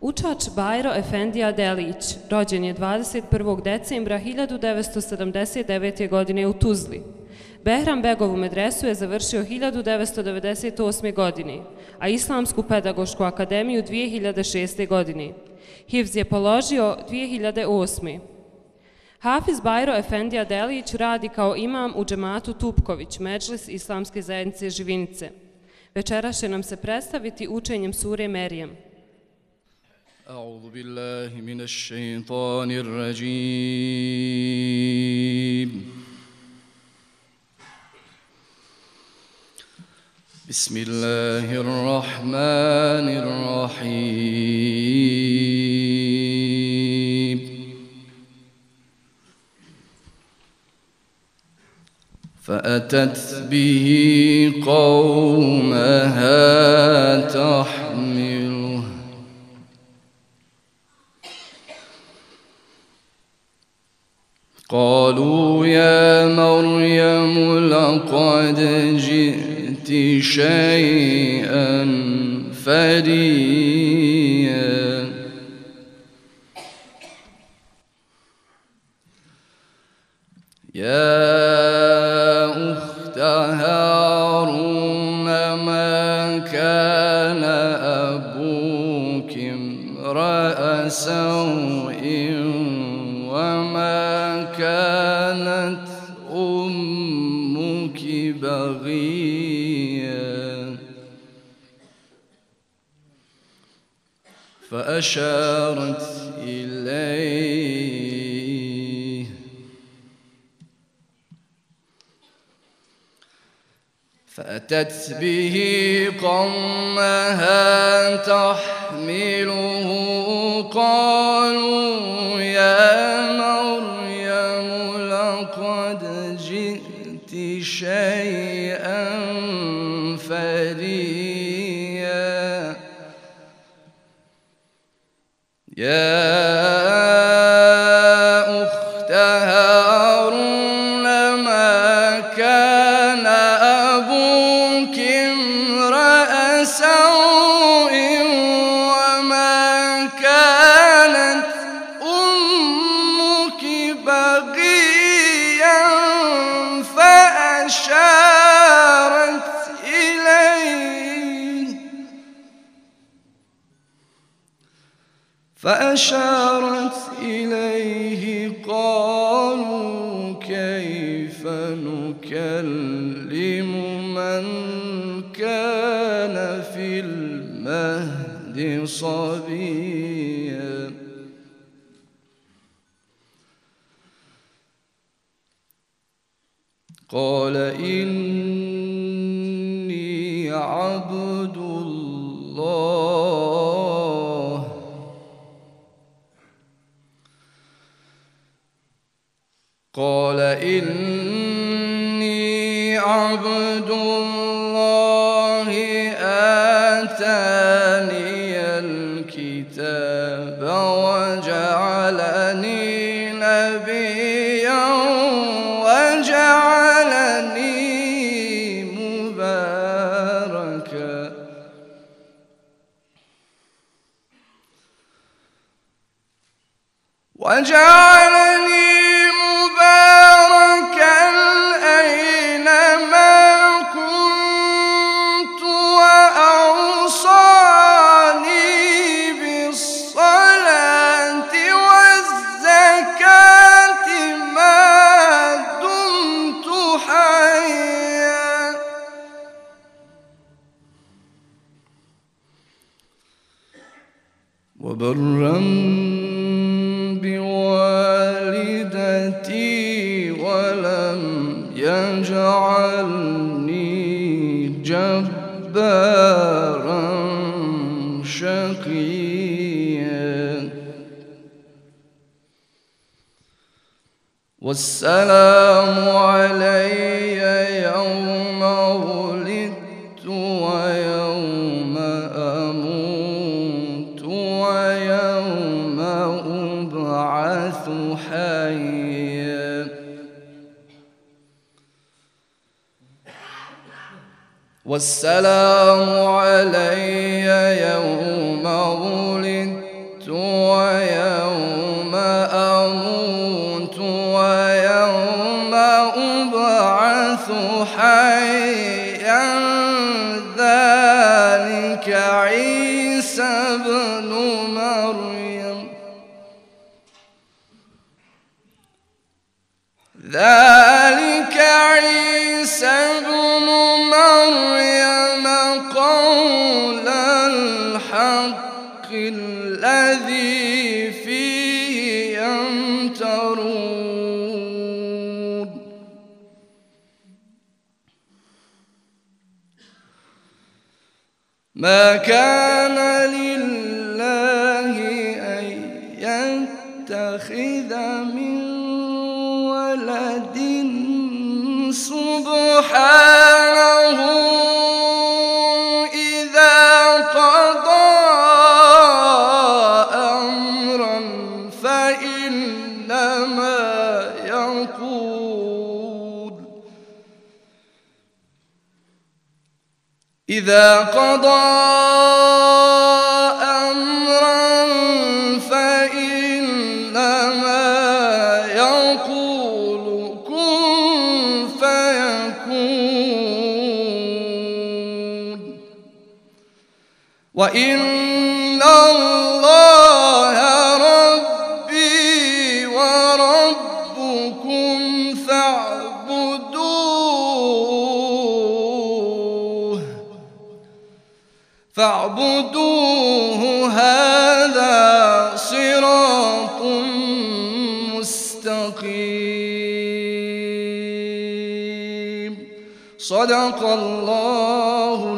Učač Bajro Efendija Delić rođen je 21. decembra 1979. godine u Tuzli. Behram Begovu medresu je završio 1998. godine, a Islamsku pedagošku akademiju 2006. godine. Hifz je položio 2008. Hafiz Bajro Efendija Delić radi kao imam u džematu Tupković, Medžlis Islamske zajednice Živinice. Večeras će nam se predstaviti učenjem sure Merijem. أعوذ بالله من الشيطان الرجيم بسم الله الرحمن الرحيم فأتت به قومها تحمله قالوا يا مريم لقد جئت شيئا فريا يا أخت هارون ما كان أبوك امرأ سوء وما كانت أمك بغيا فأشارت إليه فأتت به قومها تحمله قالوا يا مريم لقد جئت شيئا فريا يا أخت هارون ما كان أبوك امرأ سوء وما كانت أمك بغيا فأشارت إليه قالوا كيف نكلم من كان في المهد صبيا قال إني عبد الله قال إني عبد الله آتاني الكتاب وجعلني نبيا وجعلني مباركا أينما كنت وأوصاني بالصلاة والزكاة ما دمت حيا وبرا بوالدتي ولم يجعلني جبارا شقيا والسلام علي يوم ولدت ويوم أموت ويوم أبعث حيا والسلام علي يوم ولدت ويوم أموت ويوم أبعث حيا ذلك عيسى ابن مريم ذلك عيسى ابن مريم قول الحق الذي فيه يمترون ما كان لله أن يتخذ من ولد سبحانه إذا قضى أمرا فإنما يقول إذا قضى أمرا فإنما يقول كن فيكون وإن الله ربي وربكم فاعبدوه هذا صراط مستقيم صدق الله